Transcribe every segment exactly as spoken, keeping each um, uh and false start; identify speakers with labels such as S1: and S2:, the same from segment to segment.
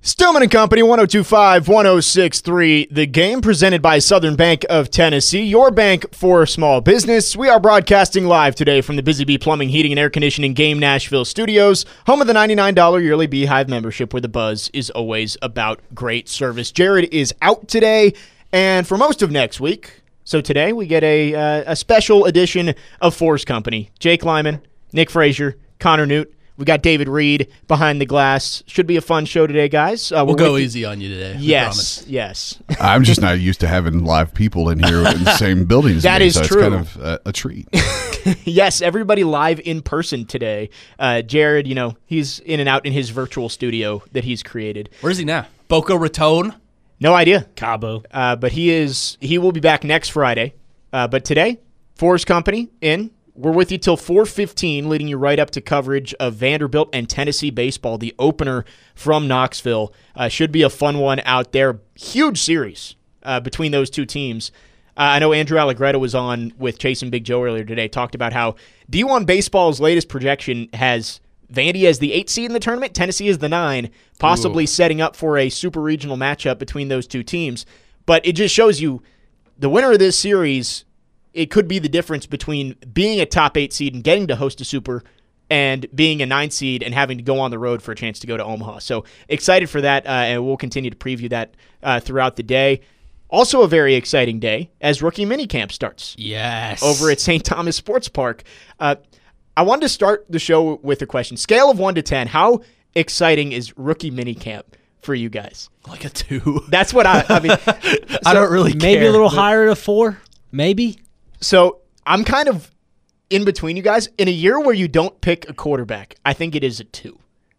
S1: Stillman and Company, one oh two point five, one oh six point three. The Game, presented by Southern Bank of Tennessee, your bank for small business. We are broadcasting live today from the Busy Bee Plumbing, Heating, and Air Conditioning Game Nashville studios, home of the ninety-nine dollars yearly Beehive membership, where the buzz is always about great service. Jared is out today, and for most of next week. So today we get a uh, a special edition of Force Company. Jake Lyman, Nick Frazier, Connor Newt. We got David Reed behind the glass. Should be a fun show today, guys. Uh,
S2: we'll go easy on you today.
S1: Yes, yes.
S3: I'm just not used to having live people in here in the same building as
S1: That
S3: me,
S1: is
S3: so
S1: true.
S3: It's kind of a, a treat.
S1: Yes, everybody live in person today. Uh, Jared, you know, he's in and out in his virtual studio that he's created.
S2: Where's he now? Boca Raton?
S1: No idea.
S4: Cabo.
S1: Uh, but he is. He will be back next Friday. Uh, but today, Force Company in. We're with you till four fifteen, leading you right up to coverage of Vanderbilt and Tennessee baseball, the opener from Knoxville. Uh, should be a fun one out there. Huge series uh, between those two teams. Uh, I know Andrew Allegretto was on with Chase and Big Joe earlier today, talked about how D one Baseball's latest projection has Vandy as the eight seed in the tournament, Tennessee as the nine, possibly Ooh. setting up for a super regional matchup between those two teams. But it just shows you the winner of this series, it could be the difference between being a top eight seed and getting to host a super and being a nine seed and having to go on the road for a chance to go to Omaha. So excited for that, uh, and we'll continue to preview that uh, throughout the day. Also a very exciting day as rookie minicamp starts.
S2: Yes.
S1: Over at Saint Thomas Sports Park. Uh, I wanted to start the show with a question. Scale of one to ten, how exciting is rookie minicamp for you guys?
S2: Like a two.
S1: That's what I, I mean. So
S2: I don't really care.
S4: Maybe a little higher at a four. Maybe.
S1: So I'm kind of in between you guys. In a year where you don't pick a quarterback, I think it is a two.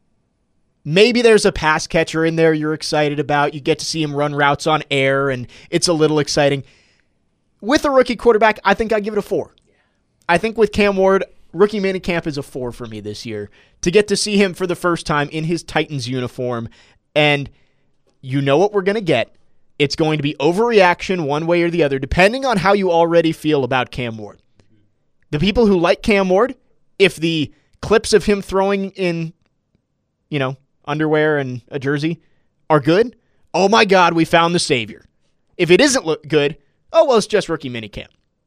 S1: Maybe there's a pass catcher in there you're excited about. You get to see him run routes on air, and it's a little exciting. With a rookie quarterback, I think I give it a four. I think with Cam Ward, rookie minicamp is a four for me this year. To get to see him for the first time in his Titans uniform, and you know what we're going to get. It's going to be overreaction one way or the other, depending on how you already feel about Cam Ward. The people who like Cam Ward, if the clips of him throwing in, you know, underwear and a jersey are good, oh my God, we found the savior. If it isn't look good, oh, well, it's just rookie minicamp.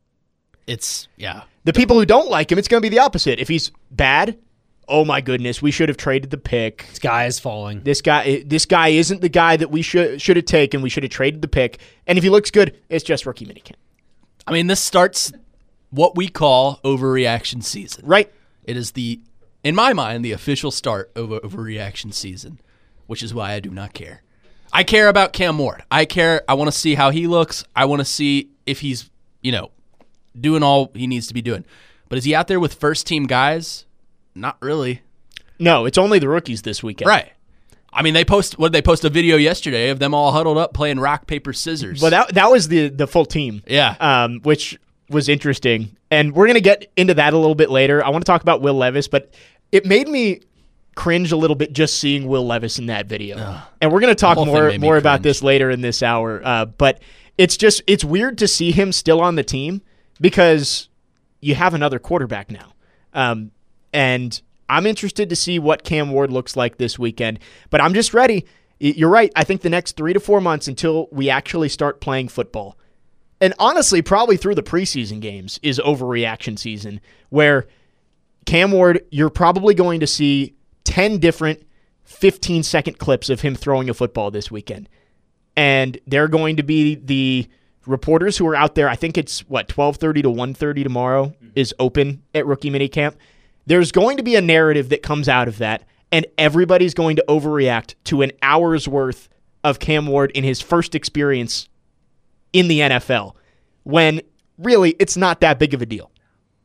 S2: It's, yeah.
S1: The people who don't like him, it's going to be the opposite. If he's bad, oh my goodness, we should have traded the pick.
S4: This guy is falling.
S1: This guy this guy isn't the guy that we should should have taken. We should have traded the pick. And if he looks good, it's just rookie minicamp.
S2: I mean, this starts what we call overreaction season.
S1: Right.
S2: It is the, in my mind, the official start of overreaction season, which is why I do not care. I care about Cam Ward. I care. I want to see how he looks. I want to see if he's, you know, doing all he needs to be doing. But is he out there with first-team guys? Not really.
S1: No, it's only the rookies this weekend.
S2: Right. I mean, they post what did they post a video yesterday of them all huddled up playing rock, paper, scissors.
S1: Well, that that was the the full team.
S2: Yeah.
S1: Um, which was interesting. And we're going to get into that a little bit later. I want to talk about Will Levis, but it made me cringe a little bit just seeing Will Levis in that video. Ugh. And we're going to talk more more about this later in this hour. Uh, but it's just it's weird to see him still on the team because you have another quarterback now. Um And I'm interested to see what Cam Ward looks like this weekend. But I'm just ready. You're right. I think the next three to four months until we actually start playing football, and honestly, probably through the preseason games, is overreaction season, where Cam Ward, you're probably going to see ten different fifteen-second clips of him throwing a football this weekend. And they're going to be the reporters who are out there. I think it's, what, twelve thirty to one thirty tomorrow is open at rookie minicamp. There's going to be a narrative that comes out of that, and everybody's going to overreact to an hour's worth of Cam Ward in his first experience in the N F L, when really it's not that big of a deal.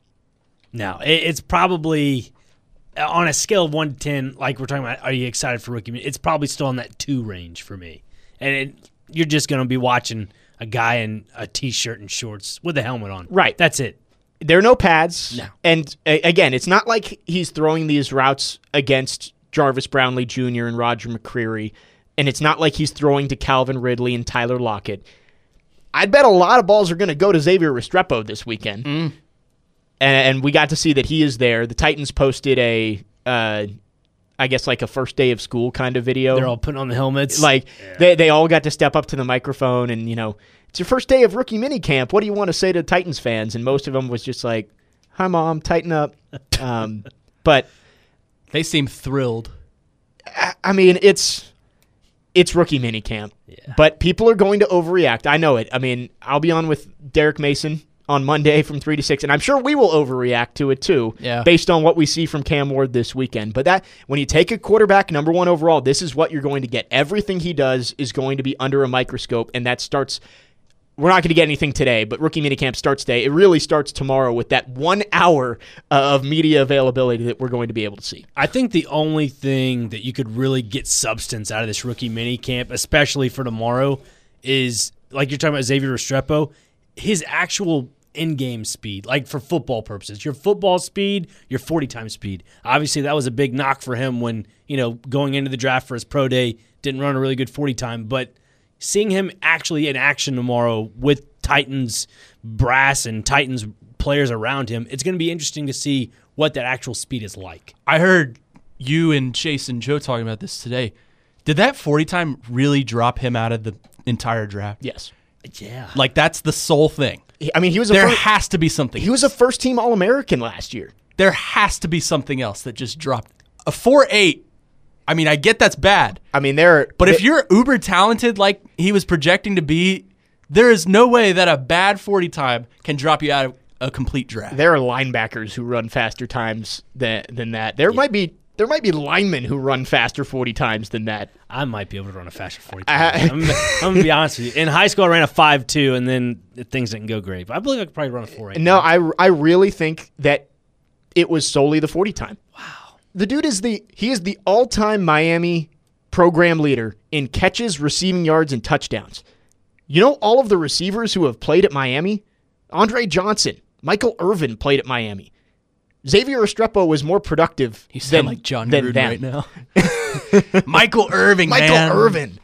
S4: No, it's probably on a scale of one to ten, like we're talking about, are you excited for rookie? It's probably still in that two range for me. And it, you're just going to be watching a guy in a T-shirt and shorts with a helmet on.
S1: Right.
S4: That's it.
S1: There are no pads.
S4: No.
S1: And, a- again, it's not like he's throwing these routes against Jarvis Brownlee Junior and Roger McCreary, and it's not like he's throwing to Calvin Ridley and Tyler Lockett. I'd bet a lot of balls are going to go to Xavier Restrepo this weekend.
S2: Mm.
S1: And, and we got to see that he is there. The Titans posted a uh, I guess, like a first day of school kind of video.
S4: They're all putting on the helmets.
S1: Like, yeah. they, they all got to step up to the microphone and, you know, it's your first day of rookie minicamp. What do you want to say to Titans fans? And most of them was just like, hi, Mom, tighten up. Um, but
S2: they seem thrilled.
S1: I, I mean, it's it's rookie minicamp. Yeah. But people are going to overreact. I know it. I mean, I'll be on with Derek Mason on Monday from three to six, and I'm sure we will overreact to it too,
S2: yeah.
S1: based on what we see from Cam Ward this weekend. But that when you take a quarterback number one overall, this is what you're going to get. Everything he does is going to be under a microscope, and that starts – we're not going to get anything today, but rookie minicamp starts today. It really starts tomorrow with that one hour uh, of media availability that we're going to be able to see.
S4: I think the only thing that you could really get substance out of this rookie minicamp, especially for tomorrow, is, like you're talking about Xavier Restrepo, his actual in-game speed, like for football purposes. Your football speed, your forty-time speed. Obviously, that was a big knock for him when, you know, going into the draft for his pro day, didn't run a really good forty-time, but seeing him actually in action tomorrow with Titans brass and Titans players around him, it's going to be interesting to see what that actual speed is like.
S2: I heard you and Chase and Joe talking about this today. Did that forty time really drop him out of the entire draft?
S1: Yes.
S4: Yeah.
S2: Like, that's the sole thing.
S1: I mean, he was a
S2: there
S1: first,
S2: has to be something.
S1: He was a first-team All-American last year.
S2: There has to be something else that just dropped. A four eight. I mean, I get that's bad.
S1: I mean, there.
S2: But
S1: they,
S2: if you're uber talented like he was projecting to be, there is no way that a bad forty time can drop you out of a complete draft.
S1: There are linebackers who run faster times than than that. There yeah. might be there might be linemen who run faster forty times than that.
S4: I might be able to run a faster forty times. I'm, I'm going to be honest with you. In high school, I ran a five two, and then things didn't go great. But I believe I could probably run a four eight.
S1: No, I, I really think that it was solely the forty time. Wow. The dude is the he is the all-time Miami program leader in catches, receiving yards, and touchdowns. You know all of the receivers who have played at Miami? Andre Johnson, Michael Irvin played at Miami. Xavier Restrepo was more productive
S2: He sounds
S1: than,
S2: like John
S1: than
S2: Gruden
S1: them.
S2: right now. Michael Irving,
S1: Michael
S2: man.
S1: Irvin.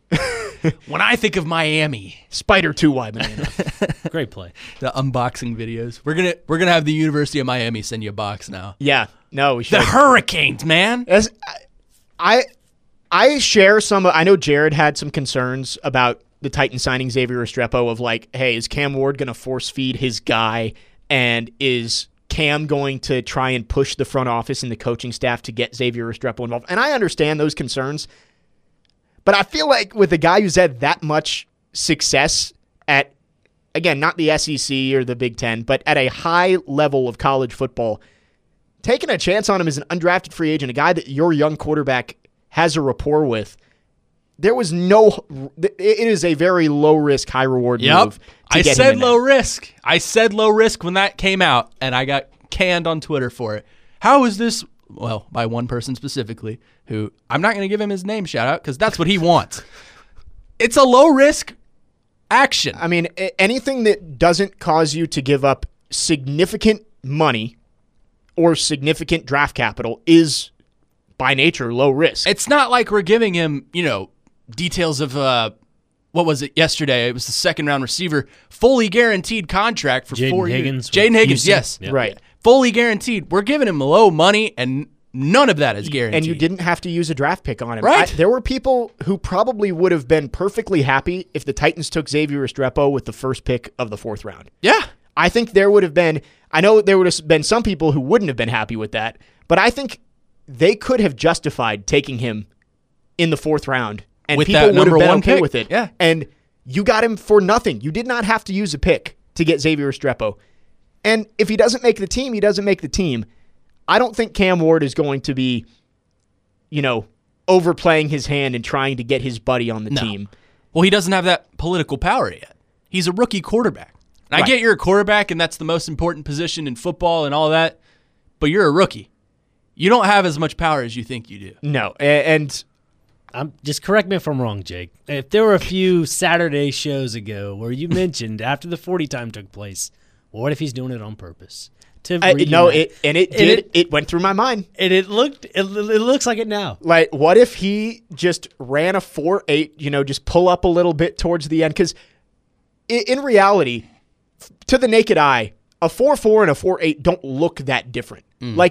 S2: When I think of Miami,
S1: Spider two Y banana.
S4: Great play.
S2: The unboxing videos. We're gonna we're gonna have the University of Miami send you a box now.
S1: Yeah, no, we should.
S2: The Hurricanes, man.
S1: As, I I share some. I know Jared had some concerns about the Titans signing Xavier Restrepo. Of like, hey, is Cam Ward gonna force feed his guy, and is Cam going to try and push the front office and the coaching staff to get Xavier Restrepo involved? And I understand those concerns. But I feel like with a guy who's had that much success at, again, not the S E C or the Big Ten, but at a high level of college football, taking a chance on him as an undrafted free agent, a guy that your young quarterback has a rapport with, there was no, it is a very low-risk, high-reward
S2: yep.
S1: move.
S2: I
S1: get
S2: said
S1: him
S2: low
S1: there.
S2: risk. I said low risk when that came out, and I got canned on Twitter for it. How is this... Well, by one person specifically, who I'm not going to give him his name shout out because that's what he wants. It's a low risk action.
S1: I mean, anything that doesn't cause you to give up significant money or significant draft capital is by nature low risk.
S2: It's not like we're giving him, you know, details of uh, what was it yesterday? It was the second round receiver, fully guaranteed contract for
S4: Jaden
S2: four
S4: Higgins
S2: years. Jaden Higgins,
S4: Houston.
S2: yes,
S4: Yep.
S1: Right.
S2: Fully guaranteed. We're giving him low money, and none of that is guaranteed.
S1: And you didn't have to use a draft pick on him.
S2: Right.
S1: I, there were people who probably would have been perfectly happy if the Titans took Xavier Restrepo with the first pick of the fourth round.
S2: Yeah.
S1: I think there would have been, I know there would have been some people who wouldn't have been happy with that, but I think they could have justified taking him in the fourth round, and
S2: With
S1: people
S2: that
S1: would have
S2: number
S1: been
S2: one
S1: okay
S2: pick.
S1: with it.
S2: Yeah.
S1: And you got him for nothing. You did not have to use a pick to get Xavier Restrepo. And if he doesn't make the team, he doesn't make the team. I don't think Cam Ward is going to be, you know, overplaying his hand and trying to get his buddy on the
S2: No.
S1: team.
S2: Well, he doesn't have that political power yet. He's a rookie quarterback. And I
S1: Right.
S2: get you're a quarterback, and that's the most important position in football and all that, but you're a rookie. You don't have as much power as you think you do.
S1: No, a- and
S4: I'm, just correct me if I'm wrong, Jake. If there were a few Saturday shows ago where you mentioned after the forty time took place, well, what if he's doing it on purpose? To
S1: I, no,
S4: reunite?
S1: it and it
S4: And
S1: did.
S4: it-
S1: It, went through my mind.
S4: And it looked, it, it looks like it now.
S1: Like, what if he just ran a four eight, you know, just pull up a little bit towards the end? Because in, in reality, to the naked eye, a four four and a four eight don't look that different.
S2: Mm.
S1: Like,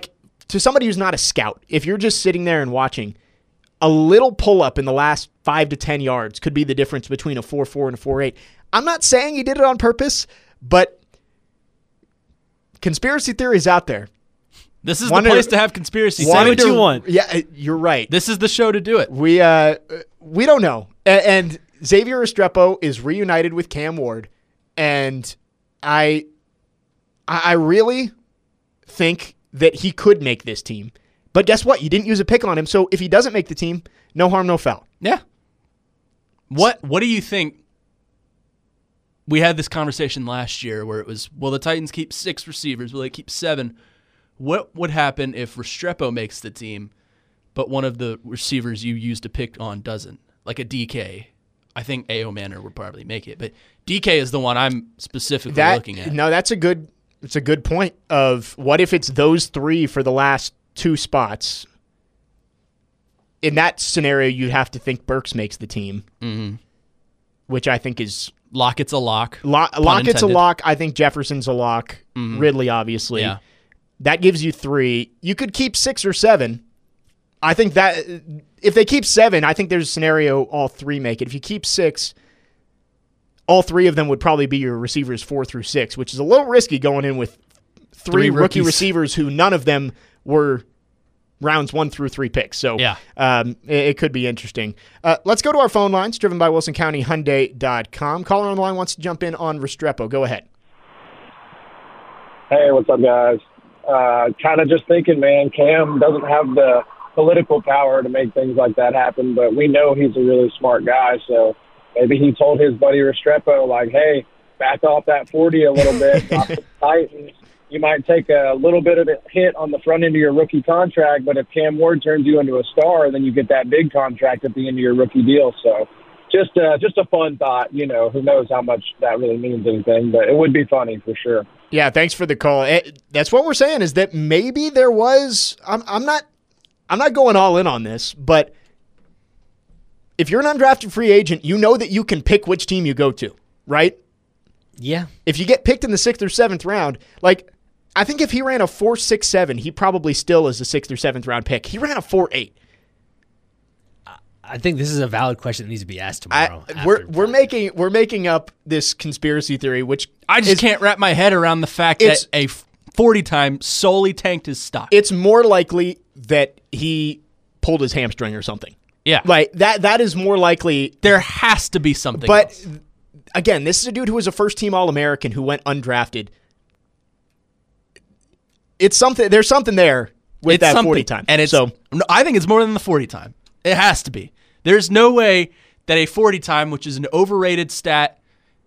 S1: to somebody who's not a scout, if you're just sitting there and watching, a little pull-up in the last five to ten yards could be the difference between a four four and a four eight. I'm not saying he did it on purpose, but conspiracy theories out there.
S2: This is Wanted, the place to have conspiracy theories.
S4: Say what you want.
S1: Yeah, you're right.
S2: This is the show to do it.
S1: We uh, we don't know. And, and Xavier Restrepo is reunited with Cam Ward, and I, I really think that he could make this team. But guess what? You didn't use a pick on him, so if he doesn't make the team, no harm, no foul.
S2: Yeah. What What do you think? We had this conversation last year where it was, will the Titans keep six receivers? Will they keep seven? What would happen if Restrepo makes the team, but one of the receivers you used to pick on doesn't? Like a D K. I think A O Manor would probably make it, but D K is the one I'm specifically
S1: that,
S2: looking at.
S1: No, that's a good it's a good point of what if it's those three for the last two spots. In that scenario, you'd have to think Burks makes the team,
S2: mm-hmm.
S1: which I think is
S2: Lockett's a lock.
S1: Lo- Lockett's a lock. I think Jefferson's a lock.
S2: Mm-hmm.
S1: Ridley, obviously.
S2: Yeah.
S1: That gives you three. You could keep six or seven. I think that if they keep seven, I think there's a scenario all three make it. If you keep six, all three of them would probably be your receivers four through six, which is a little risky going in with three, three rookie receivers who none of them were rounds one through three picks. So
S2: yeah.
S1: um, it, it could be interesting. Uh, let's go to our phone lines, driven by Wilson County Hyundai dot com. Caller on the line wants to jump in on Restrepo. Go ahead.
S5: Hey, what's up, guys? Uh, kind of just thinking, man, Cam doesn't have the political power to make things like that happen, but we know he's a really smart guy, so maybe he told his buddy Restrepo, like, hey, back off that forty a little bit, drop the Titans. You might take a little bit of a hit on the front end of your rookie contract, but if Cam Ward turns you into a star, then you get that big contract at the end of your rookie deal. So just uh, just a fun thought. You know, who knows how much that really means anything, but it would be funny for sure.
S1: Yeah, thanks for the call. It, that's what we're saying is that maybe there was I'm, I'm not I'm not going all in on this, but if you're an undrafted free agent, you know that you can pick which team you go to, right?
S4: Yeah.
S1: If you get picked in the sixth or seventh round, like I think if he ran a four six seven, he probably still is a sixth or seventh round pick. He ran a four eight.
S4: I think this is a valid question that needs to be asked tomorrow.
S1: I, we're we're making we're making up this conspiracy theory, which
S2: I just
S1: is,
S2: can't wrap my head around the fact that a forty time solely tanked his stock.
S1: It's more likely that he pulled his hamstring or something.
S2: Yeah,
S1: like that. That is more likely.
S2: There has to be something.
S1: But
S2: else.
S1: Again, this is a dude who was a first team All American who went undrafted. It's something. There's something there with
S2: it's
S1: that
S2: something.
S1: forty time,
S2: and it's.
S1: So
S2: no, I think it's more than the forty time. It has to be. There's no way that a forty time, which is an overrated stat,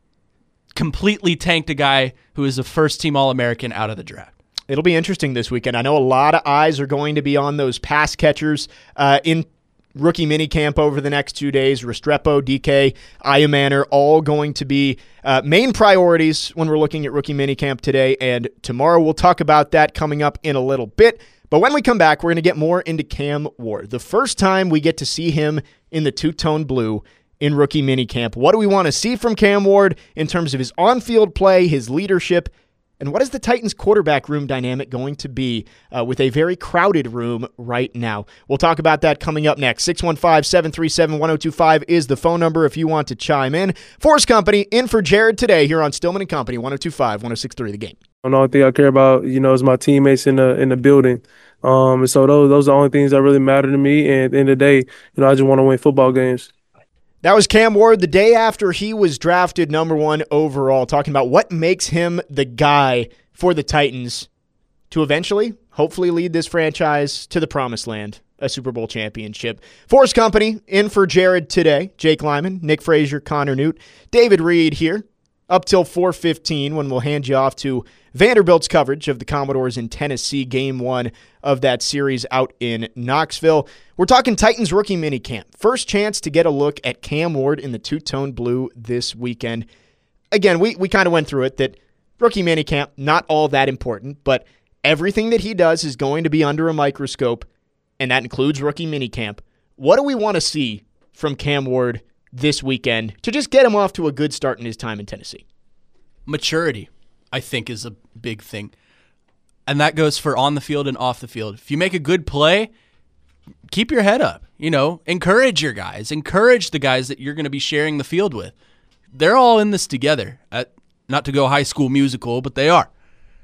S2: completely tanked a guy who is a first-team All-American out of the draft.
S1: It'll be interesting this weekend. I know a lot of eyes are going to be on those pass catchers uh, in rookie minicamp over the next two days. Restrepo, D K, Iomanor, all going to be uh, main priorities when we're looking at rookie minicamp today and tomorrow. We'll talk about that coming up in a little bit. But when we come back, we're going to get more into Cam Ward. The first time we get to see him in the two-tone blue in rookie minicamp. What do we want to see from Cam Ward in terms of his on-field play, his leadership, and what is the Titans quarterback room dynamic going to be uh, with a very crowded room right now? We'll talk about that coming up next. six one five, seven three seven, one oh two five is the phone number if you want to chime in. Force Company in for Jared today here on Stillman and Company, one oh two five, one oh six three The Game.
S6: The only thing I care about, you know, is my teammates in the in the building. Um, and so those those are the only things that really matter to me. And at the end of the day, you know, I just want to win football games.
S1: That was Cam Ward the day after he was drafted number one overall, talking about what makes him the guy for the Titans to eventually, hopefully, lead this franchise to the promised land, a Super Bowl championship. Force Company in for Jared today. Jake Lyman, Nick Frazier, Connor Newt, David Reed here up till four fifteen when we'll hand you off to Vanderbilt's coverage of the Commodores in Tennessee, game one of that series out in Knoxville. We're talking Titans rookie minicamp. First chance to get a look at Cam Ward in the two-tone blue this weekend. Again, we, we kind of went through it, that rookie minicamp, not all that important, but everything that he does is going to be under a microscope, and that includes rookie minicamp. What do we want to see from Cam Ward this weekend to just get him off to a good start in his time in Tennessee?
S2: Maturity, I think, is a big thing. and that goes for on the field and off the field. If you make a good play, keep your head up. You know, encourage your guys. Encourage the guys that you're going to be sharing the field with. They're all in this together. At, not to go High School Musical, but they are.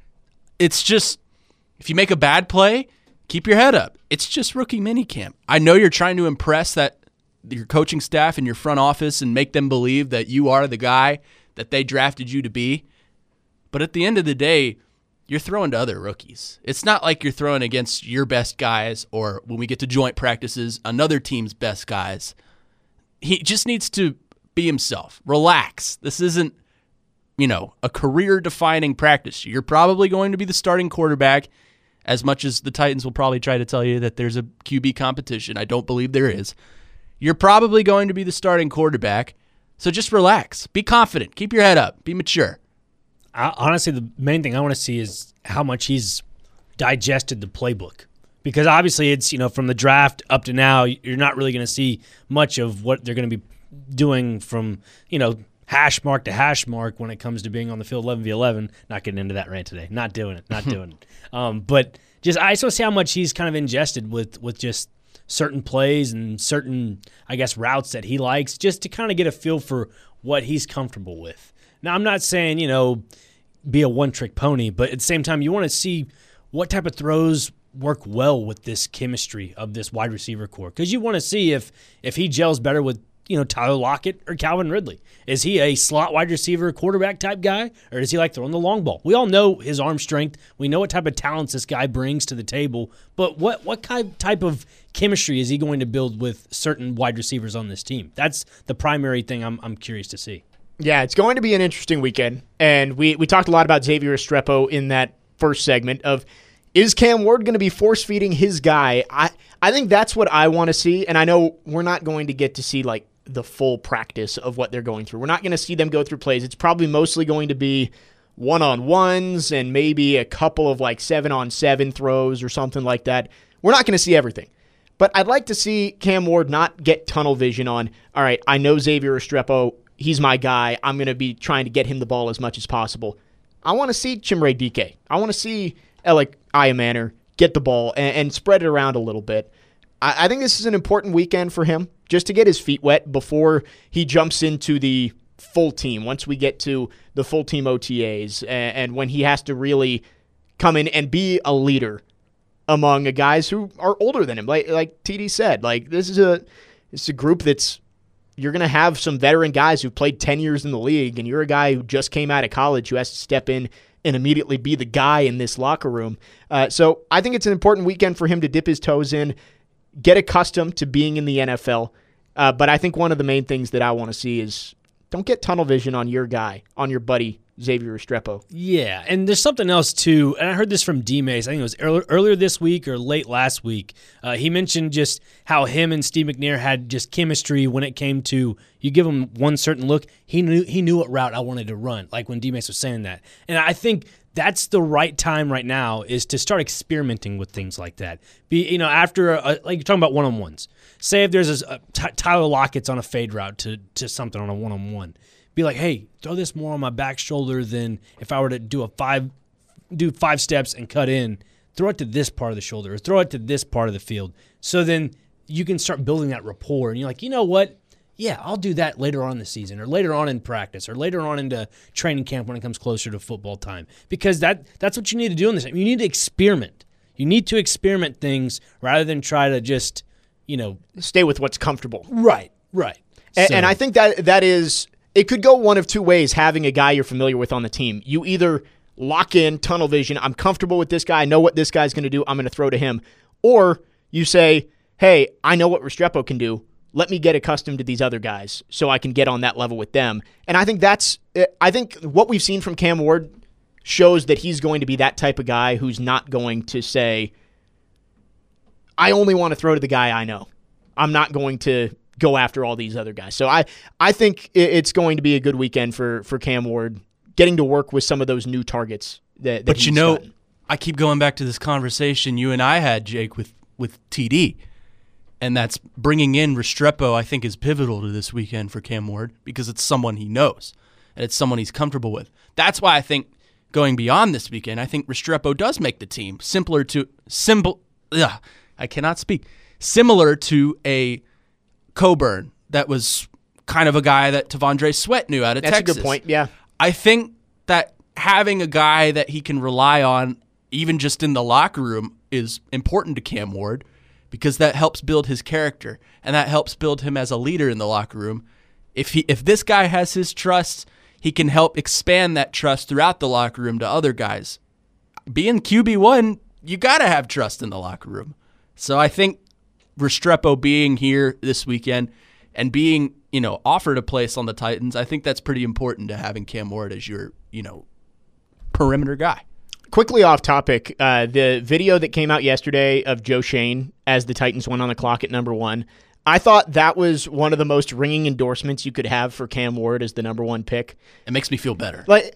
S2: It's just, if you make a bad play, keep your head up. It's just rookie minicamp. I know you're trying to impress that your coaching staff and your front office and make them believe that you are the guy that they drafted you to be. But at the end of the day, you're throwing to other rookies. It's not like you're throwing against your best guys or when we get to joint practices, another team's best guys. He just needs to be himself. Relax. This isn't, you know, a career-defining practice. You're probably going to be the starting quarterback, as much as the Titans will probably try to tell you that there's a Q B competition. I don't believe there is. You're probably going to be the starting quarterback, so just relax. Be confident. Keep your head up. Be mature.
S4: I, honestly, the main thing I want to see is how much he's digested the playbook. Because obviously it's, you know, from the draft up to now, you're not really going to see much of what they're going to be doing from, you know, hash mark to hash mark when it comes to being on the field eleven v eleven. Not getting into that rant today. Not doing it. Not doing it. Um, but just I just want to see how much he's kind of ingested with, with just certain plays and certain, I guess, routes that he likes, just to kind of get a feel for what he's comfortable with. Now, I'm not saying, you know, be a one-trick pony, but at the same time, you want to see what type of throws work well with this chemistry of this wide receiver core, because you want to see if if he gels better with, you know, Tyler Lockett or Calvin Ridley. Is he a slot wide receiver quarterback type guy, or does he like throwing the long ball? We all know his arm strength. We know what type of talents this guy brings to the table, but what what kind type of chemistry is he going to build with certain wide receivers on this team? That's the primary thing I'm I'm curious to see.
S1: Yeah, it's going to be an interesting weekend, and we, we talked a lot about Xavier Restrepo in that first segment of, is Cam Ward going to be force-feeding his guy? I, I think that's what I want to see, and I know we're not going to get to see like the full practice of what they're going through. We're not going to see them go through plays. It's probably mostly going to be one-on-ones and maybe a couple of like seven-on-seven throws or something like that. We're not going to see everything. But I'd like to see Cam Ward not get tunnel vision on, all right, I know Xavier Restrepo, he's my guy. I'm going to be trying to get him the ball as much as possible. I want to see Chimere Dike. I want to see Alec Iamaner get the ball and, and spread it around a little bit. I, I think this is an important weekend for him just to get his feet wet before he jumps into the full team, once we get to the full team O T As and, and when he has to really come in and be a leader among guys who are older than him. Like like T D said, like this is a this is a group that's, you're going to have some veteran guys who played ten years in the league, and you're a guy who just came out of college who has to step in and immediately be the guy in this locker room. Uh, so I think it's an important weekend for him to dip his toes in, get accustomed to being in the N F L. Uh, but I think one of the main things that I want to see is don't get tunnel vision on your guy, on your buddy, Xavier Restrepo.
S4: Yeah, and there's something else too, and I heard this from D-Mace, I think it was earlier, earlier this week or late last week. Uh, he mentioned just how him and Steve McNair had just chemistry when it came to, you give him one certain look, he knew he knew what route I wanted to run, like when D-Mace was saying that. And I think that's the right time right now is to start experimenting with things like that. Be, you know, after, a, like you're talking about one-on-ones. Say if there's a, a Tyler Lockett's on a fade route to, to something on a one-on-one. Be like, hey, throw this more on my back shoulder than if I were to do a five, do five steps and cut in. Throw it to this part of the shoulder or throw it to this part of the field. So then you can start building that rapport. And you're like, you know what? Yeah, I'll do that later on in the season or later on in practice or later on into training camp when it comes closer to football time. Because that that's what you need to do in this. You need to experiment. You need to experiment things rather than try to just, you know.
S1: Stay with what's comfortable.
S4: Right, right.
S1: And,
S4: so.
S1: and I think that that is – it could go one of two ways having a guy you're familiar with on the team. You either lock in tunnel vision, I'm comfortable with this guy, I know what this guy's going to do, I'm going to throw to him. Or you say, hey, I know what Restrepo can do, let me get accustomed to these other guys so I can get on that level with them. And I think that's, I think what we've seen from Cam Ward shows that he's going to be that type of guy who's not going to say, I only want to throw to the guy I know. I'm not going to go after all these other guys. So I, I think it's going to be a good weekend for, for Cam Ward, getting to work with some of those new targets that, that
S2: But
S1: he's
S2: you know,
S1: gotten.
S2: I keep going back to this conversation you and I had, Jake, with, with T D. And that's bringing in Restrepo, I think, is pivotal to this weekend for Cam Ward because it's someone he knows and it's someone he's comfortable with. That's why I think going beyond this weekend, I think Restrepo does make the team. Simpler to simple. Ugh, I cannot speak. Similar to a Coburn that was kind of a guy that T'Vondre Sweat knew out of
S1: That's
S2: Texas.
S1: That's a good point. Yeah,
S2: I think that having a guy that he can rely on, even just in the locker room, is important to Cam Ward because that helps build his character and that helps build him as a leader in the locker room. If he, if this guy has his trust, he can help expand that trust throughout the locker room to other guys. Being Q B one, you got to have trust in the locker room. So I think Restrepo being here this weekend and being, you know, offered a place on the Titans, I think that's pretty important to having Cam Ward as your, you know, perimeter guy.
S1: Quickly off topic, uh, the video that came out yesterday of Joe Schoen as the Titans went on the clock at number one, I thought that was one of the most ringing endorsements you could have for Cam Ward as the number one pick.
S2: It makes me feel better.
S1: Like,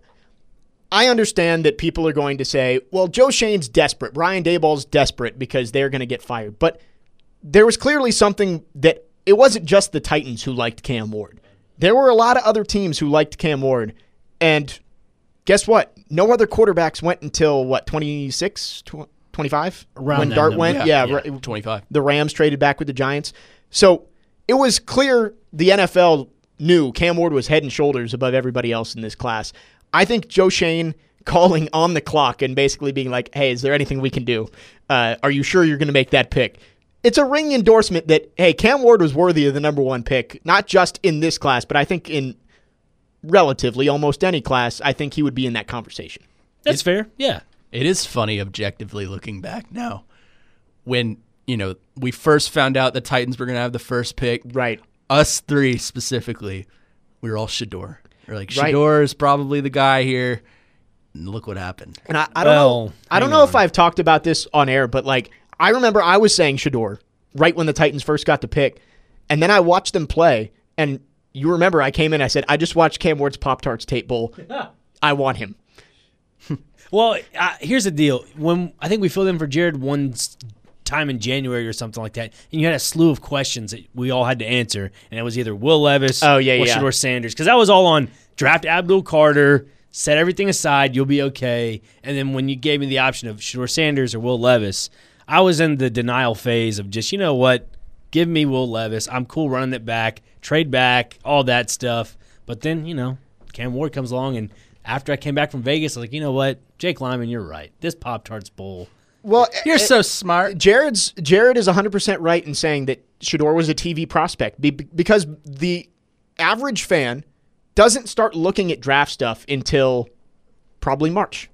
S1: I understand that people are going to say, well, Joe Schoen's desperate. Brian Daboll's desperate because they're going to get fired. But there was clearly something that it wasn't just the Titans who liked Cam Ward. There were a lot of other teams who liked Cam Ward. And guess what? No other quarterbacks went until, what, twenty-six, twenty-five?
S4: Around
S1: when
S4: that
S1: Dart
S4: number.
S1: went?
S2: Yeah,
S1: Yeah,
S2: yeah,
S1: right.
S2: twenty-five.
S1: The Rams traded back with the Giants. So it was clear the N F L knew Cam Ward was head and shoulders above everybody else in this class. I think Joe Schoen calling on the clock and basically being like, hey, is there anything we can do? Uh, are you sure you're going to make that pick? It's a ring endorsement that, hey, Cam Ward was worthy of the number one pick, not just in this class, but I think in relatively almost any class, I think he would be in that conversation.
S4: That's it, fair. Yeah.
S2: It is funny objectively looking back now. When, you know, we first found out the Titans were going to have the first pick.
S1: Right.
S2: Us three specifically, we were all Shedeur. We're like,
S1: Right.
S2: Shedeur is probably the guy here. And look what happened.
S1: And I, I don't
S4: Well,
S1: know. I don't
S4: hang
S1: know if
S4: on.
S1: I've talked about this on air, but like I remember I was saying Shedeur right when the Titans first got the pick, and then I watched them play. And you remember I came in, I said, I just watched Cam Ward's Pop-Tarts tape bowl. I want him.
S4: Well, uh, here's the deal. When I think we filled in for Jared one s- time in January or something like that, and you had a slew of questions that we all had to answer, and it was either Will Levis
S1: Oh, yeah,
S4: or
S1: yeah.
S4: Shedeur Sanders, because that was all on draft Abdul Carter, set everything aside, you'll be okay. And then when you gave me the option of Shedeur Sanders or Will Levis, I was in the denial phase of just, you know what, give me Will Levis. I'm cool running it back, trade back, all that stuff. But then, you know, Cam Ward comes along, and after I came back from Vegas, I was like, you know what, Jake Lyman, you're right. This Pop-Tarts bowl.
S1: Well,
S2: You're
S1: it-
S2: so smart.
S1: Jared's Jared is one hundred percent right in saying that Shedeur was a T V prospect be, because the average fan doesn't start looking at draft stuff until probably March.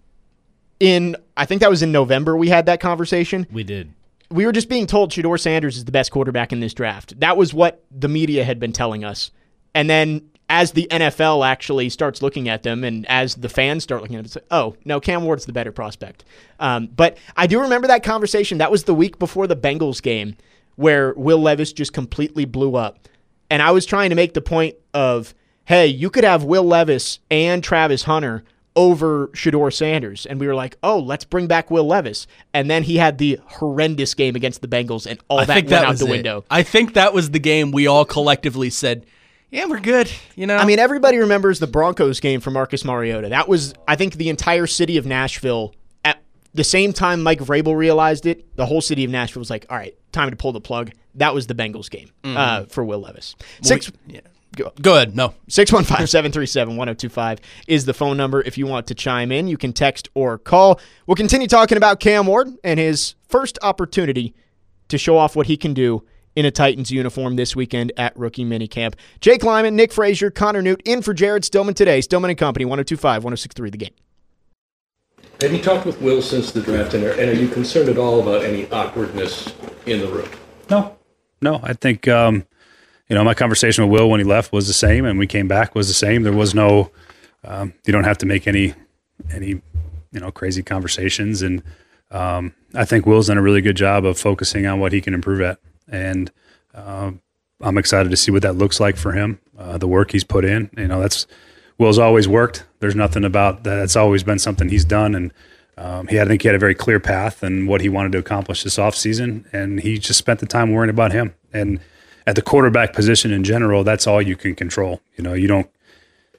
S1: In I think that was in November we had that conversation.
S4: We did.
S1: We were just being told Shedeur Sanders is the best quarterback in this draft. That was what the media had been telling us. And then as the N F L actually starts looking at them and as the fans start looking at them, it's like, oh, no, Cam Ward's the better prospect. Um, but I do remember that conversation. That was the week before the Bengals game where Will Levis just completely blew up. And I was trying to make the point of, hey, you could have Will Levis and Travis Hunter over Shedeur Sanders. And we were like, oh, let's bring back Will Levis. And then he had the horrendous game against the Bengals, and all
S2: I
S1: that
S2: think
S1: went
S2: that
S1: out
S2: was
S1: the
S2: it.
S1: window.
S2: I think that was the game we all collectively said, yeah, we're good. You know,
S1: I mean, everybody remembers the Broncos game for Marcus Mariota. That was, I think, the entire city of Nashville. At the same time Mike Vrabel realized it, the whole city of Nashville was like, all right, time to pull the plug. That was the Bengals game uh, for Will Levis. Six,
S2: We- yeah.
S1: go,
S2: Go ahead. No.
S1: six one five, seven three seven, one oh two five is the phone number if you want to chime in. You can text or call. We'll continue talking about Cam Ward and his first opportunity to show off what he can do in a Titans uniform this weekend at rookie minicamp. Jake Lyman, Nick Frazier, Connor Newt in for Jared Stillman today. Stillman and Company, one oh two five, one oh six three The Game.
S7: Have you talked with Will since the draft, and are, and are you concerned at all about any awkwardness in the room?
S8: No, no. I think um, you know my conversation with Will when he left was the same, and we came back was the same. There was no, um, you don't have to make any any you know crazy conversations, and um, I think Will's done a really good job of focusing on what he can improve at, and uh, I'm excited to see what that looks like for him. Uh, the work he's put in, you know, that's Will's always worked. There's nothing about that. It's always been something he's done, and um, he I think he had a very clear path and what he wanted to accomplish this offseason, and he just spent the time worrying about him. And at the quarterback position in general, that's all you can control. You know, you don't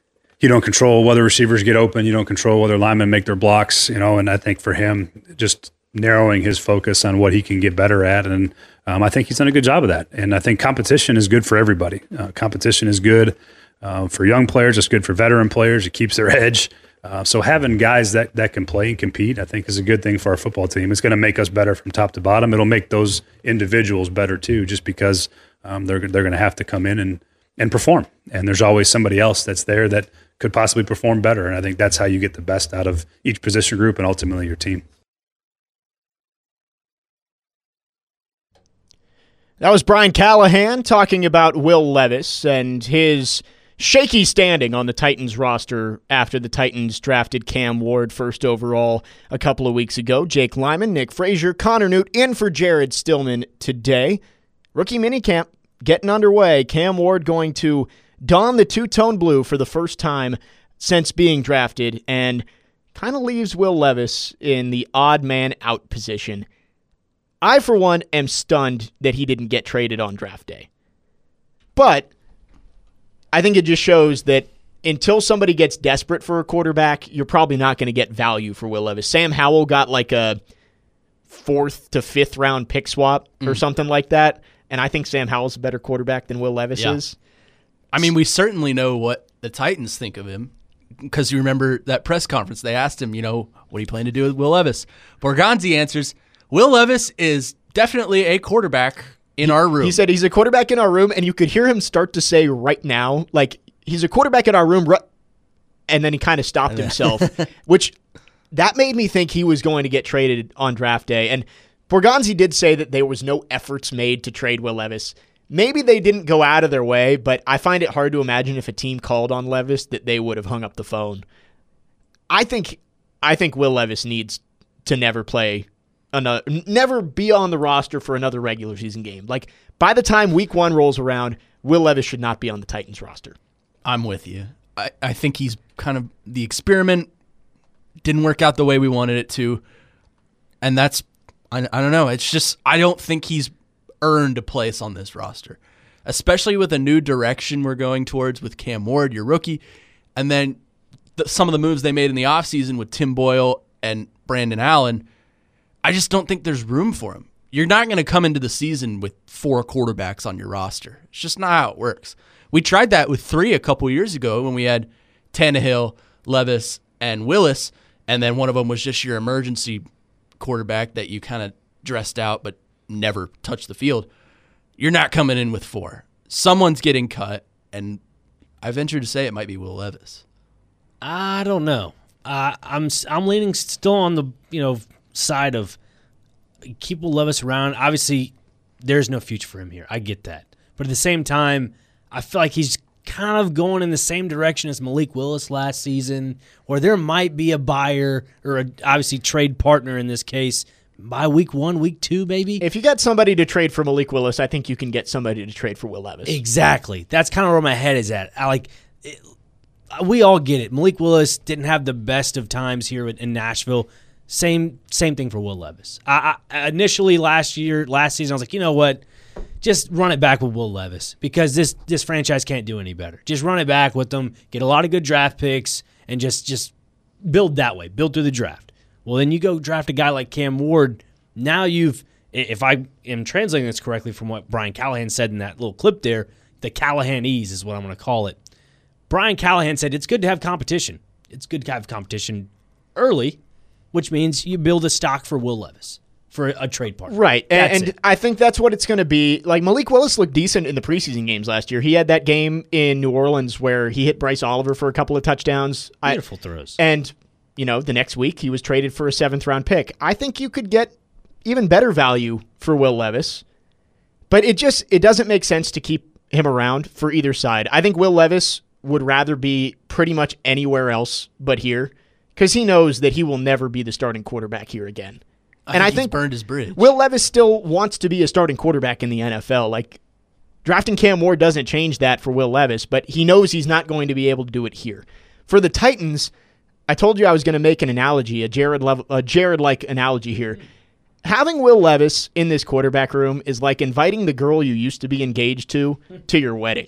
S8: you don't control whether receivers get open. You don't control whether linemen make their blocks, you know, and I think for him, just narrowing his focus on what he can get better at. And um, I think he's done a good job of that. And I think competition is good for everybody. Uh, competition is good uh, for young players. It's good for veteran players. It keeps their edge. Uh, so having guys that, that can play and compete, I think is a good thing for our football team. It's going to make us better from top to bottom. It'll make those individuals better too, just because um, they're they're going to have to come in and, and perform. And there's always somebody else that's there that could possibly perform better. And I think that's how you get the best out of each position group and ultimately your team.
S1: That was Brian Callahan talking about Will Levis and his shaky standing on the Titans roster after the Titans drafted Cam Ward first overall a couple of weeks ago. Jake Lyman, Nick Frazier, Connor Newt in for Jared Stillman today. Rookie minicamp getting underway. Cam Ward going to don the two-tone blue for the first time since being drafted and kind of leaves Will Levis in the odd man out position. I, for one, am stunned that he didn't get traded on draft day. But I think it just shows that until somebody gets desperate for a quarterback, you're probably not going to get value for Will Levis. Sam Howell got like a fourth to fifth round pick swap mm. or something like that, and I think Sam Howell's a better quarterback than Will Levis yeah. is.
S2: I mean, we certainly know what the Titans think of him because you remember that press conference. They asked him, you know, what do you plan to do with Will Levis? Borgonzi answers, Will Levis is definitely a quarterback in our room.
S1: He said he's a quarterback in our room, and you could hear him start to say right now, like, he's a quarterback in our room, and then he kind of stopped himself, which that made me think he was going to get traded on draft day. And Borgonzi did say that there was no efforts made to trade Will Levis. Maybe they didn't go out of their way, but I find it hard to imagine if a team called on Levis that they would have hung up the phone. I think I think Will Levis needs to never play Another, never be on the roster for another regular season game. Like, by the time week one rolls around, Will Levis should not be on the Titans roster.
S2: I'm with you. I, I think he's kind of, the experiment didn't work out the way we wanted it to. And that's, I, I don't know. It's just, I don't think he's earned a place on this roster, especially with a new direction we're going towards with Cam Ward, your rookie. And then the, some of the moves they made in the offseason with Tim Boyle and Brandon Allen, I just don't think there's room for him. You're not going to come into the season with four quarterbacks on your roster. It's just not how it works. We tried that with three a couple years ago when we had Tannehill, Levis, and Willis, and then one of them was just your emergency quarterback that you kind of dressed out but never touched the field. You're not coming in with four. Someone's getting cut, and I venture to say it might be Will Levis.
S4: I don't know. Uh, I'm I'm leaning still on the you know. side of keep Will Levis around. Obviously, there's no future for him here. I get that. But at the same time, I feel like he's kind of going in the same direction as Malik Willis last season, where there might be a buyer or a, obviously trade partner in this case by week one, week two, maybe.
S1: If you got somebody to trade for Malik Willis, I think you can get somebody to trade for Will Levis.
S4: Exactly. That's kind of where my head is at. I like it, we all get it. Malik Willis didn't have the best of times here in Nashville. Same same thing for Will Levis. I, I initially last year, last season, I was like, you know what? Just run it back with Will Levis because this this franchise can't do any better. Just run it back with them, get a lot of good draft picks, and just just build that way, build through the draft. Well, then you go draft a guy like Cam Ward. Now you've, if I am translating this correctly from what Brian Callahan said in that little clip there, the Callahanese is what I'm going to call it. Brian Callahan said it's good to have competition. It's good to have competition early, which means you build a stock for Will Levis, for a, a trade partner.
S1: Right, and, and I think that's what it's going to be. Like, Malik Willis looked decent in the preseason games last year. He had that game in New Orleans where he hit Bryce Oliver for a couple of touchdowns.
S4: Beautiful I, throws.
S1: And, you know, the next week he was traded for a seventh-round pick. I think you could get even better value for Will Levis, but it just it doesn't make sense to keep him around for either side. I think Will Levis would rather be pretty much anywhere else but here, because he knows that he will never be the starting quarterback here again.
S2: I
S1: and
S2: think
S1: I
S2: he's
S1: think
S2: burned his bridge.
S1: Will Levis still wants to be a starting quarterback in the N F L. Like, drafting Cam Ward doesn't change that for Will Levis, but he knows he's not going to be able to do it here. For the Titans, I told you I was going to make an analogy, a Jared level, a Jared-like analogy here. Having Will Levis in this quarterback room is like inviting the girl you used to be engaged to to your wedding.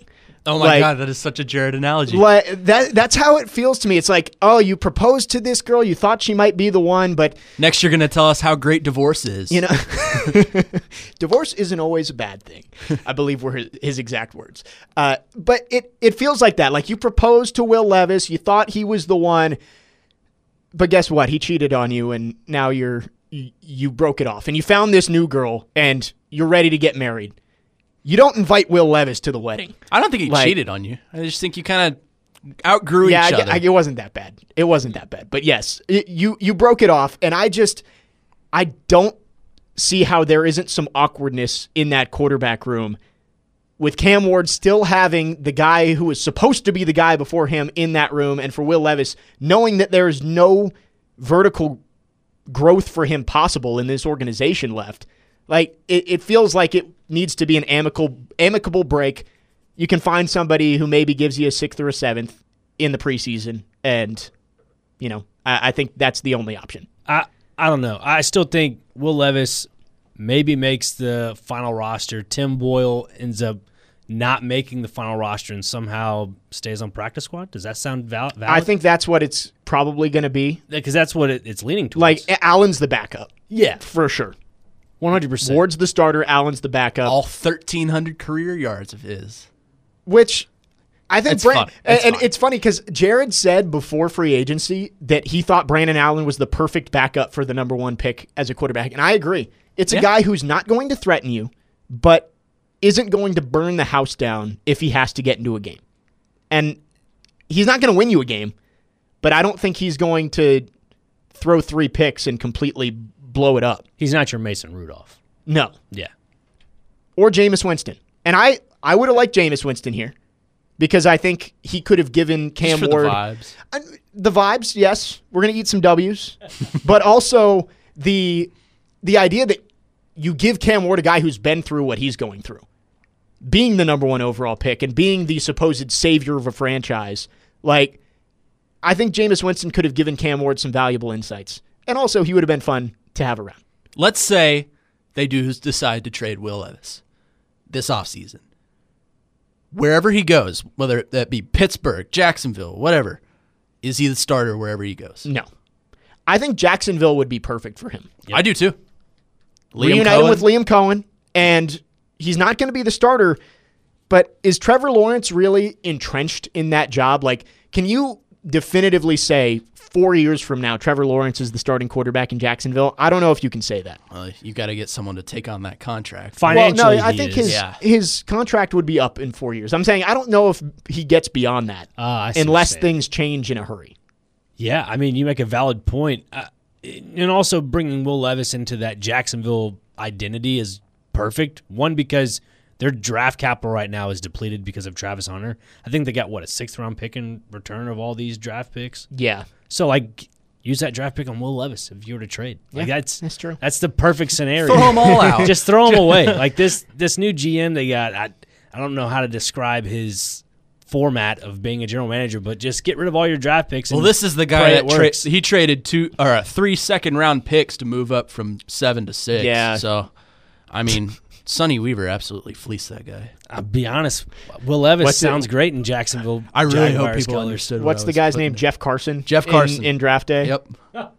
S2: Oh my
S1: like,
S2: God, that is such a Jared analogy.
S1: Like, that that's how it feels to me. It's like, oh, you proposed to this girl, you thought she might be the one, but
S2: next you're gonna tell us how great divorce is.
S1: You know, divorce isn't always a bad thing. I believe were his, his exact words. Uh, but it it feels like that. Like you proposed to Will Levis, you thought he was the one, but guess what? He cheated on you, and now you're you, you broke it off, and you found this new girl, and you're ready to get married. You don't invite Will Levis to the wedding.
S2: I don't think he
S1: like,
S2: cheated on you. I just think you kind of outgrew
S1: yeah,
S2: each
S1: I,
S2: other.
S1: I, it wasn't that bad. It wasn't that bad. But yes, it, you you broke it off, and I just I don't see how there isn't some awkwardness in that quarterback room with Cam Ward still having the guy who was supposed to be the guy before him in that room, and for Will Levis knowing that there's no vertical growth for him possible in this organization left. Like it, it feels like it needs to be an amicable amicable break. You can find somebody who maybe gives you a sixth or a seventh in the preseason, and you know I, I think that's the only option.
S4: I I don't know. I still think Will Levis maybe makes the final roster. Tim Boyle ends up not making the final roster and somehow stays on practice squad. Does that sound val- valid?
S1: I think that's what it's probably going to be.
S4: Because that's what it, it's leaning towards.
S1: Like Allen's the backup.
S4: Yeah,
S1: for sure.
S4: one hundred percent.
S1: Ward's the starter. Allen's the backup.
S2: All thirteen hundred career yards of his.
S1: Which I think,
S2: it's
S1: Brand-
S2: fun.
S1: and,
S2: It's
S1: and
S2: fun.
S1: it's funny because Jared said before free agency that he thought Brandon Allen was the perfect backup for the number one pick as a quarterback, and I agree. It's a
S2: Yeah.
S1: guy who's not going to threaten you, but isn't going to burn the house down if he has to get into a game. And he's not going to win you a game, but I don't think he's going to throw three picks and completely blow it up.
S4: He's not your Mason Rudolph.
S1: No.
S4: Yeah.
S1: Or Jameis Winston. And I, I would have liked Jameis Winston here because I think he could have given Cam
S2: Just for
S1: Ward
S2: the vibes.
S1: Uh, the vibes, yes. We're going to eat some W's. But also the the idea that you give Cam Ward a guy who's been through what he's going through. Being the number one overall pick and being the supposed savior of a franchise. Like, I think Jameis Winston could have given Cam Ward some valuable insights. And also, he would have been fun to have around.
S2: Let's say they do decide to trade Will Levis this offseason. Wherever he goes, whether that be Pittsburgh, Jacksonville, whatever, is he the starter wherever he goes?
S1: No. I think Jacksonville would be perfect for him.
S2: Yep. I do too. Liam
S1: Reunite
S2: Cohen.
S1: him with Liam Cohen, and he's not going to be the starter, but is Trevor Lawrence really entrenched in that job? Like, can you definitively say four years from now Trevor Lawrence is the starting quarterback in Jacksonville? I don't know if you can say that.
S2: Well, you got to get someone to take on that contract.
S4: Financially,
S1: well, no, I
S4: he
S1: think
S4: is.
S1: his
S2: Yeah.
S1: his contract would be up in four years. I'm saying I don't know if he gets beyond that
S4: Uh, I see what
S1: unless
S4: you're saying.
S1: things change in a hurry.
S4: Yeah, I mean, you make a valid point. Uh, and also bringing Will Levis into that Jacksonville identity is perfect. One, because their draft capital right now is depleted because of Travis Hunter. I think they got, what, a sixth-round pick in return of all these draft picks?
S1: Yeah.
S4: So, like, use that draft pick on Will Levis if you were to trade. Like,
S1: Yeah,
S4: that's
S1: that's true.
S4: That's the perfect scenario.
S2: Throw them all out.
S4: Just throw them away. Like, this this new G M they got, I, I don't know how to describe his format of being a general manager, but just get rid of all your draft picks. And
S2: Well, this is the guy
S4: pray
S2: that
S4: it
S2: tra-
S4: works.
S2: he traded two or uh, three second round picks to move up from seven to six.
S1: Yeah.
S2: So, I mean, Sonny Weaver absolutely fleeced that guy.
S4: I'll be honest, Will Levis
S1: What's
S4: sounds
S1: it-
S4: great in Jacksonville.
S2: I really hope
S4: Jaguars
S2: people
S4: colors.
S2: understood. what
S1: What's
S2: I
S1: the
S2: was
S1: guy's
S2: putting
S1: name?
S2: in.
S1: Jeff Carson?
S2: Jeff
S1: in-
S2: Carson.
S1: in, draft day?
S2: Yep.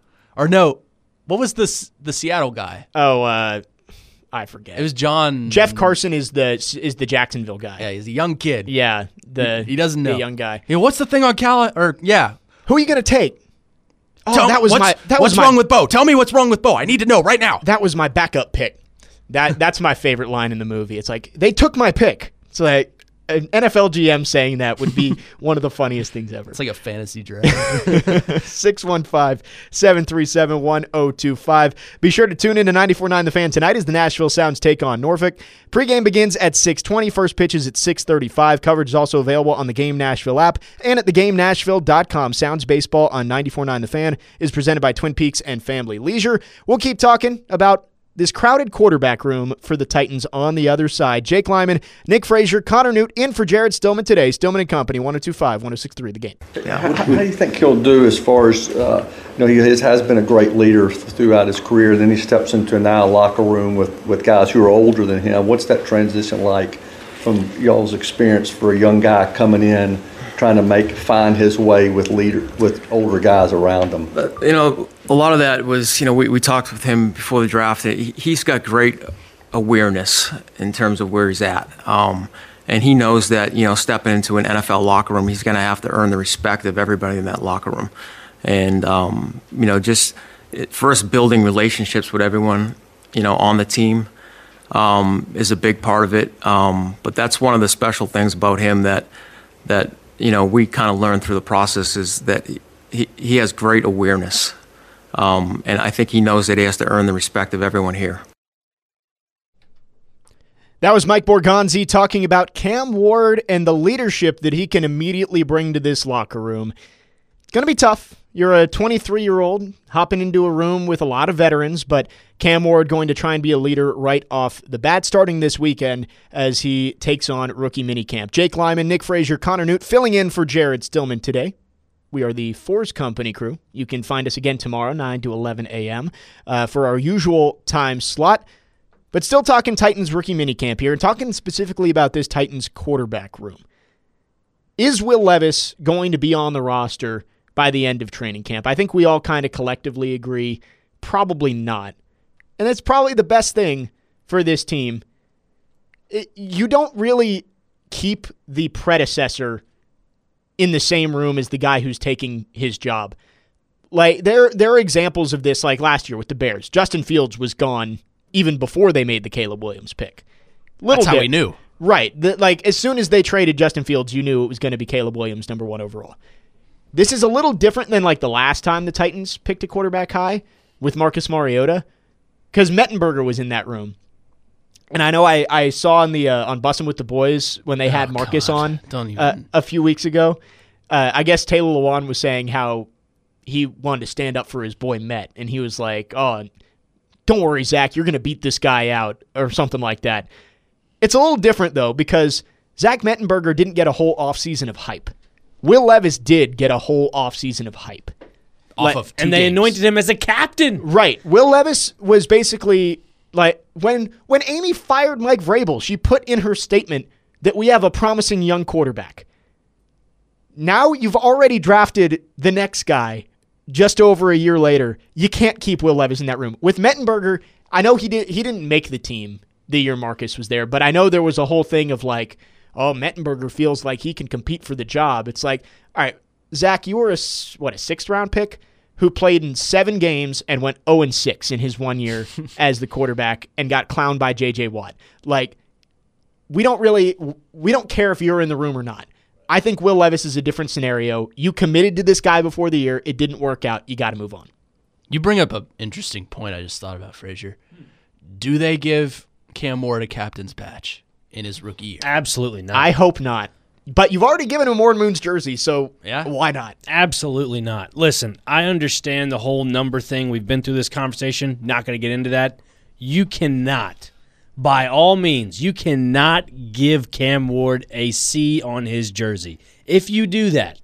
S2: Or no, what was this? The Seattle guy.
S1: Oh, uh, I forget.
S2: It was John.
S1: Jeff Carson is the is the Jacksonville guy.
S2: Yeah, he's a young kid.
S1: Yeah, the
S2: He doesn't know.
S1: the young guy.
S2: Yeah, what's the thing on Cali? Or yeah.
S1: Who are you going to take? Oh,
S2: Tell-
S1: that was
S2: what's,
S1: my that
S2: what's
S1: was my,
S2: wrong with Bo? Tell me what's wrong with Bo. I need to know right now.
S1: that was my backup pick. That that's my favorite line in the movie. It's like they took my pick. It's like an N F L G M saying that would be one of the funniest things ever.
S2: It's like a fantasy draft.
S1: six one five, seven three seven, one zero two five. Be sure to tune in to ninety-four point nine The Fan tonight as the Nashville Sounds take on Norfolk. Pregame begins at six twenty. First pitch is at six thirty-five. Coverage is also available on the Game Nashville app and at the game nashville dot com. Sounds Baseball on ninety-four point nine The Fan is presented by Twin Peaks and Family Leisure. We'll keep talking about this crowded quarterback room for the Titans on the other side. Jake Lyman, Nick Frazier, Connor Newt in for Jared Stillman today. Stillman and Company, one oh two five, one oh six three The Game.
S9: How, how do you think he'll do as far as, uh, you know, he has, has been a great leader th- throughout his career. Then he steps into now a locker room with, with guys who are older than him. What's that transition like from y'all's experience for a young guy coming in, trying to make find his way with leader with older guys around him?
S10: Uh, you know, a lot of that was, you know, we, we talked with him before the draft. He, he's got great awareness in terms of where he's at. Um, and he knows that, you know, stepping into an N F L locker room, he's going to have to earn the respect of everybody in that locker room. And, um, you know, just first building relationships with everyone, you know, on the team um, is a big part of it. Um, but that's one of the special things about him that, that you know, we kind of learned through the process is that he, he has great awareness. Um, and I think he knows that he has to earn the respect of everyone here.
S1: That was Mike Borgonzi talking about Cam Ward and the leadership that he can immediately bring to this locker room. It's going to be tough. You're a twenty-three-year-old hopping into a room with a lot of veterans, but Cam Ward going to try and be a leader right off the bat, starting this weekend as he takes on rookie minicamp. Jake Lyman, Nick Frazier, Connor Newt filling in for Jared Stillman today. We are the Fours Company crew. You can find us again tomorrow, nine to eleven a.m., uh, for our usual time slot. But still talking Titans rookie minicamp here and talking specifically about this Titans quarterback room. Is Will Levis going to be on the roster by the end of training camp? I think we all kind of collectively agree probably not. And that's probably the best thing for this team. It, you don't really keep the predecessor in the same room as the guy who's taking his job. Like there, there are examples of this like last year with the Bears. Justin Fields was gone even before they made the Caleb Williams pick.
S2: Little That's
S1: bit.
S2: how we knew.
S1: Right. The, like, as soon as they traded Justin Fields, you knew it was going to be Caleb Williams, number one overall. This is a little different than, like, the last time the Titans picked a quarterback high with Marcus Mariota, because Mettenberger was in that room. And I know I, I saw on the uh, on Bussin' with the Boys when they had oh, Marcus God. on
S2: Don't even...
S1: uh, a few weeks ago. Uh, I guess Taylor Lewan was saying how he wanted to stand up for his boy Met, and he was like, oh, don't worry, Zach, you're going to beat this guy out, or something like that. It's a little different, though, because Zach Mettenberger didn't get a whole offseason of hype. Will Levis did get a whole offseason of hype.
S2: Off of two
S4: And they
S2: games.
S4: anointed him as a captain.
S1: Right. Will Levis was basically, like, when, when Amy fired Mike Vrabel, she put in her statement that we have a promising young quarterback. Now you've already drafted the next guy. Just over a year later, you can't keep Will Levis in that room. With Mettenberger, I know he did he didn't make the team the year Marcus was there, but I know there was a whole thing of like, oh, Mettenberger feels like he can compete for the job. It's like, all right, Zach, you were a what a sixth round pick who played in seven games and went oh and six in his one year as the quarterback and got clowned by J J Watt. Like, we don't really we don't care if you're in the room or not. I think Will Levis is a different scenario. You committed to this guy before the year. It didn't work out. You got to move on.
S2: You bring up an interesting point I just thought about, Frazier. Do they give Cam Ward a captain's patch in his rookie year?
S4: Absolutely not.
S1: I hope not. But you've already given him Ward Moon's jersey, so
S2: yeah.
S1: why not?
S4: Absolutely not. Listen, I understand the whole number thing. We've been through this conversation. Not going to get into that. You cannot, by all means, you cannot give Cam Ward a C on his jersey. If you do that,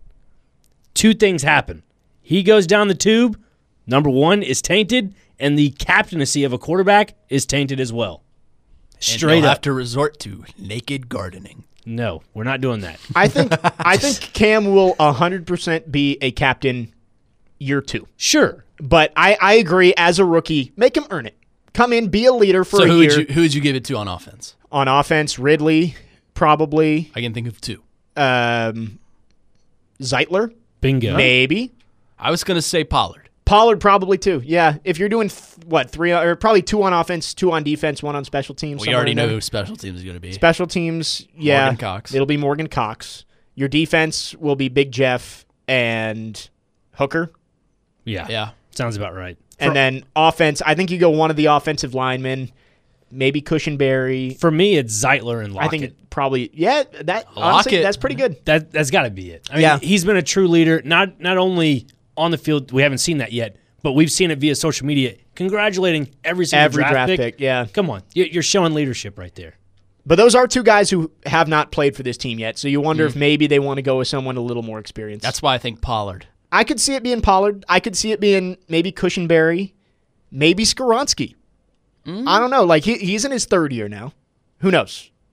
S4: two things happen. He goes down the tube. Number one is tainted, and the captaincy of a quarterback is tainted as well. Straight
S2: and
S4: up.
S2: Have to resort to naked gardening.
S4: No, we're not doing that.
S1: I think I think Cam will one hundred percent be a captain year two.
S4: Sure.
S1: But I, I agree, as a rookie, make him earn it. Come in, be a leader for
S2: so
S1: a
S2: who
S1: year.
S2: Would you, who would you give it to on offense?
S1: On offense, Ridley, probably.
S2: I can think of two.
S1: Um, Zeitler.
S4: Bingo.
S1: Maybe.
S2: I was going to say Pollard.
S1: Pollard probably too. Yeah, if you're doing, th- what, three, or probably two on offense, two on defense, one on special teams.
S2: We already know who special teams is going to be.
S1: Special teams, yeah.
S2: Morgan Cox.
S1: It'll be Morgan Cox. Your defense will be Big Jeff and Hooker.
S4: Yeah.
S2: Yeah.
S4: Sounds about right.
S1: And
S4: For,
S1: then offense, I think you go one of the offensive linemen, maybe Cushenberry.
S4: For me, it's Zeitler and Lockett.
S1: I think it probably, yeah, that honestly, that's pretty good.
S4: That, that's got to be it. I mean,
S1: yeah.
S4: He's been a true leader, not not only on the field, we haven't seen that yet, but we've seen it via social media, congratulating every single
S1: Every
S4: draft,
S1: draft
S4: pick.
S1: pick. Yeah.
S4: Come on. You're showing leadership right there.
S1: But those are two guys who have not played for this team yet, so you wonder mm. if maybe they want to go with someone a little more experienced.
S2: That's why I think Pollard.
S1: I could see it being Pollard. I could see it being maybe Cushenberry, maybe Skoronski. Mm. I don't know. Like he, he's in his third year now. Who knows?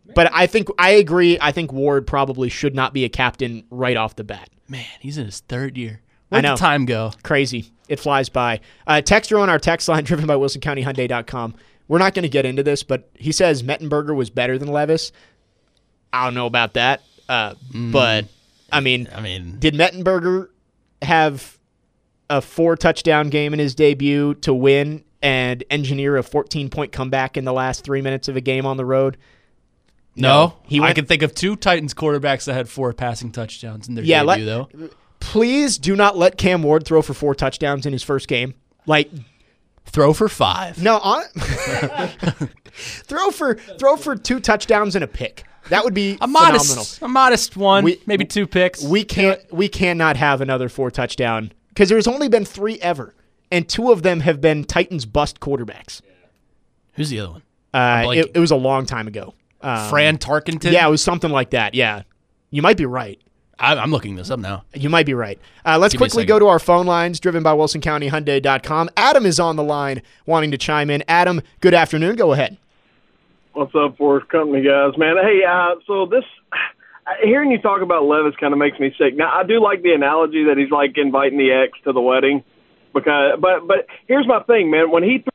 S1: But I think I agree. I think Ward probably should not be a captain right off the bat.
S2: Man, he's in his third year. Where'd
S1: I know.
S2: the time go?
S1: Crazy. It flies by. Uh, texter on our text line, driven by Wilson County Hyundai dot com. We're not going to get into this, but he says Mettenberger was better than Levis. I don't know about that. Uh, mm. But, I mean,
S2: I mean,
S1: did Mettenberger have a four-touchdown game in his debut to win and engineer a fourteen-point comeback in the last three minutes of a game on the road?
S2: No.
S1: no. He went,
S2: I can think of two Titans quarterbacks that had four passing touchdowns in their
S1: yeah,
S2: debut,
S1: let,
S2: though.
S1: Please do not let Cam Ward throw for four touchdowns in his first game. Like,
S2: throw for five.
S1: No, on, throw for throw for two touchdowns and a pick. That would be
S2: a
S1: phenomenal.
S2: modest, a modest one, we, maybe two picks.
S1: We can't, we cannot have another four touchdown because there's only been three ever, and two of them have been Titans bust quarterbacks.
S2: Who's the other one?
S1: Uh, it, it was a long time ago. Um,
S2: Fran Tarkenton?
S1: Yeah, it was something like that. Yeah, you might be right.
S2: I, I'm looking this up now.
S1: You might be right. Uh, let's Give quickly go to our phone lines, driven by Wilson County Hyundai dot com. Adam is on the line wanting to chime in. Adam, good afternoon. Go ahead.
S11: What's up, Force Company guys, man? Hey, uh, so this hearing you talk about Levis kind of makes me sick. Now, I do like the analogy that he's like inviting the ex to the wedding, because, but but here's my thing, man. When he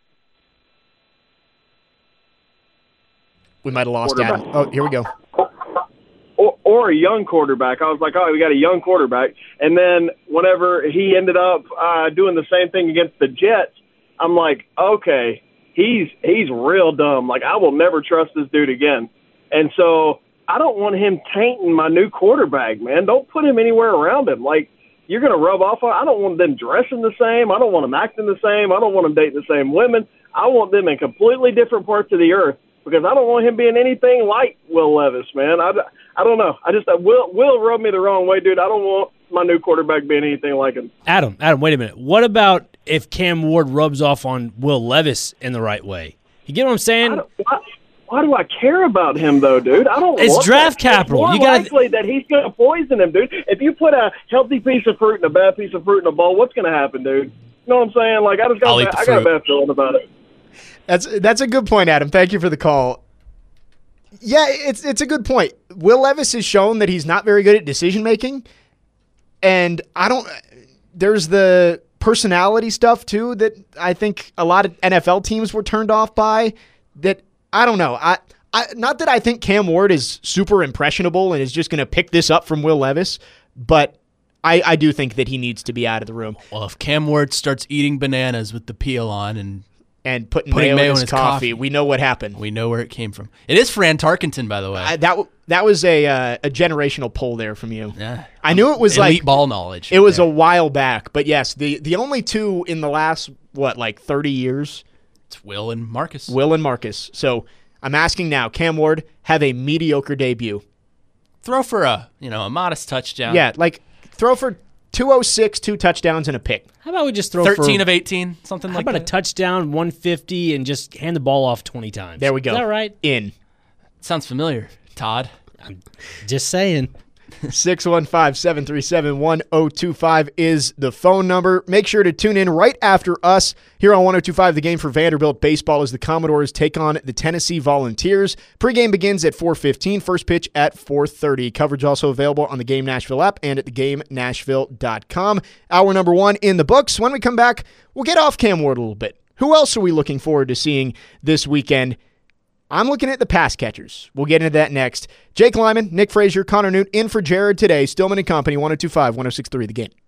S1: we might have lost Adam. Oh, here we go.
S11: Or, or a young quarterback, I was like, oh, we got a young quarterback. And then whenever he ended up uh, doing the same thing against the Jets, I'm like, okay. He's he's real dumb. Like, I will never trust this dude again. And so I don't want him tainting my new quarterback, man. Don't put him anywhere around him. Like, you're going to rub off on – I don't want them dressing the same. I don't want them acting the same. I don't want them dating the same women. I want them in completely different parts of the earth because I don't want him being anything like Will Levis, man. I, I don't know. I just – Will Will rubbed me the wrong way, dude. I don't want my new quarterback being anything like him.
S4: Adam, Adam, wait a minute. What about – if Cam Ward rubs off on Will Levis in the right way? You get what I'm saying?
S11: Why, why do I care about him, though, dude? I don't
S4: It's
S11: want
S4: draft
S11: that.
S4: capital.
S11: It's more
S4: you gotta...
S11: likely that he's going to poison him, dude. If you put a healthy piece of fruit and a bad piece of fruit in a bowl, what's going to happen, dude? You know what I'm saying? Like, I just got, a, I got a bad feeling about it.
S1: That's that's a good point, Adam. Thank you for the call. Yeah, it's it's a good point. Will Levis has shown that he's not very good at decision making, and I don't. There's the personality stuff too that I think a lot of N F L teams were turned off by. That I don't know. I, I not that I think Cam Ward is super impressionable and is just going to pick this up from Will Levis, but I, I do think that he needs to be out of the room.
S2: Well, if Cam Ward starts eating bananas with the peel on and
S1: and putting,
S2: putting
S1: mayo,
S2: mayo
S1: in his,
S2: his
S1: coffee,
S2: coffee,
S1: we know what happened.
S2: We know where it came from. It is Fran Tarkenton, by the way.
S1: I, that that was a uh, a generational pull there from you.
S2: Yeah,
S1: I knew it was
S2: elite
S1: like
S2: ball knowledge.
S1: It was
S2: there.
S1: a while back, but yes, the the only two in the last what like thirty years.
S2: It's Will and Marcus.
S1: Will and Marcus. So I'm asking now, Cam Ward have a mediocre debut.
S2: Throw for a you know a modest touchdown.
S1: Yeah, like throw for two oh six, two touchdowns and a pick.
S4: How about we just throw
S2: thirteen
S4: for,
S2: of eighteen, something like that?
S4: How about a touchdown, one fifty, and just hand the ball off twenty times?
S1: There we go.
S4: Is that right?
S1: In.
S2: Sounds familiar, Todd.
S4: I'm just saying.
S1: six one five, seven three seven, one oh two five is the phone number. Make sure to tune in right after us here on one oh two five. The game for Vanderbilt baseball as the Commodores take on the Tennessee Volunteers. Pregame begins at four fifteen, first pitch at four thirty. Coverage also available on the Game Nashville app and at the game nashville dot com. Hour number one in the books. When we come back, we'll get off Cam Ward a little bit. Who else are we looking forward to seeing this weekend? I'm looking at the pass catchers. We'll get into that next. Jake Lyman, Nick Frazier, Connor Newt in for Jared today. Stillman and Company, one oh two five, one oh six three The Game.